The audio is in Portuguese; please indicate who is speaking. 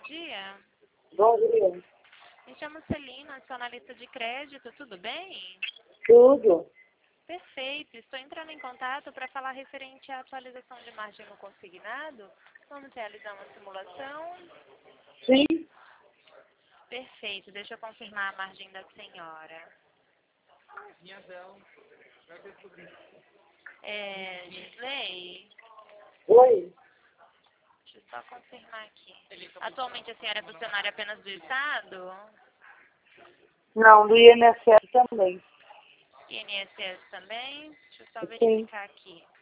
Speaker 1: dia.
Speaker 2: Bom dia.
Speaker 1: Me chamo Celina, sou analista de crédito, tudo bem?
Speaker 2: Tudo?
Speaker 1: Perfeito, estou entrando em contato para falar referente à atualização de margem no consignado. Vamos realizar uma simulação?
Speaker 2: Sim?
Speaker 1: Perfeito, deixa eu confirmar a margem da senhora. Gisley,
Speaker 2: Oi?
Speaker 1: deixa eu só confirmar aqui. Atualmente a senhora é funcionária apenas do Estado?
Speaker 2: Não, do INSS também.
Speaker 1: INSS também? Deixa eu só
Speaker 2: Sim.
Speaker 1: verificar aqui.